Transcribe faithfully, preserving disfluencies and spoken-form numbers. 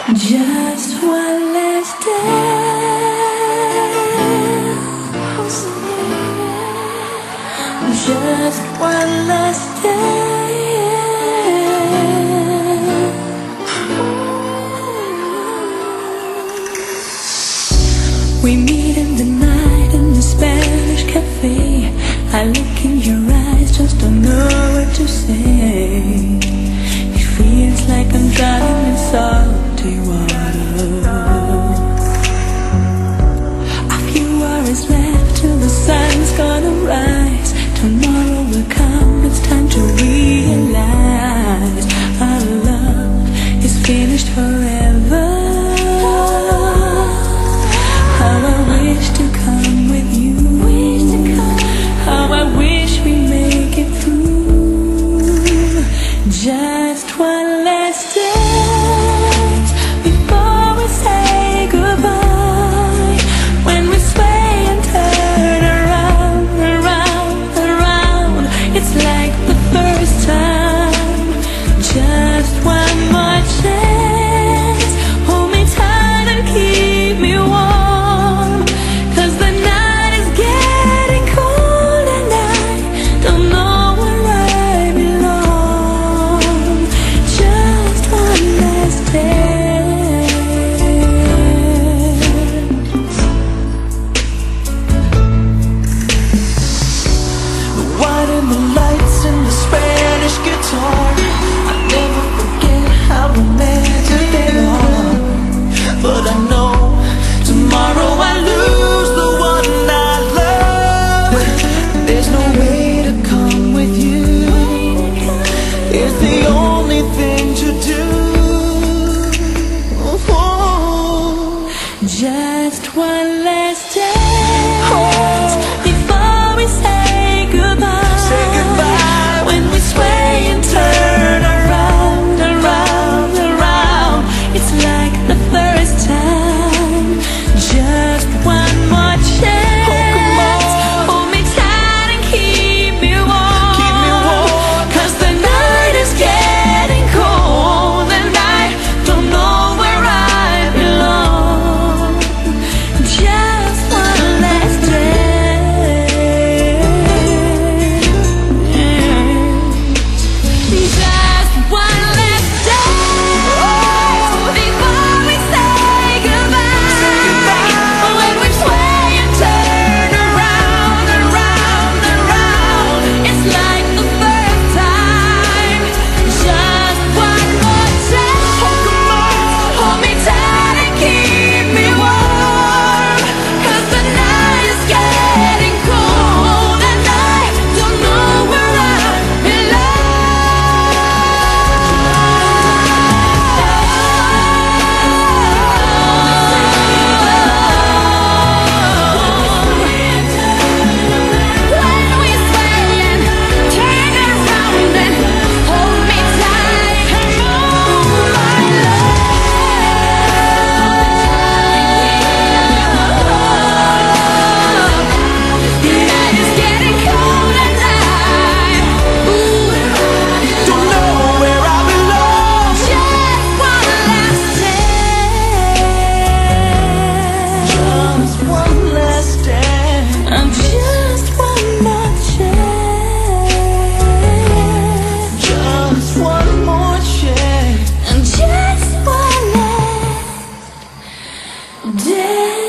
Just one last dance. Just one last dance. We meet in the night in the Spanish cafe. I look in your eyes, just don't know what to say. It feels like I'm drowning in salty water. A few hours left till the sun's gonna rise. Tomorrow will come, it's time to realize our love is finished forever. How I wish to come with you. How I wish we make it through. Just one last dance before we say goodbye. When we sway and turn around, around, around, it's like the first time. Just one more chance. Hold me tight and keep me warm, 'cause the night is getting cold and I don't know where I belong. Just one last dance. The wine and the lights and the Spanish guitar, I never forget how romantic they are. But I know tomorrow I lose the one I love. There's no way to come with you. It's the only thing to do. Just one last dance before we say goodbye. Say goodbye. When we sway and turn around, around, around, it's like the first time. Just one more chance. Hold me tight and keep me warm. Keep me warm. 'Cause the night is getting cold and I don't know where I belong. Just one last dance. Just one last dance before we say goodbye. When we sway and turn around, around, around, it's like the first time. Just one more chance. Hold me tight and keep me warm, 'cause the night is getting cold and I don't know where I When we sway and turn around and hold me tight, oh my love. The night is getting cold and I don't know where I belong. Just one last dance. Just one last dance. And just one more chance. Just one more chance. And just one last dance.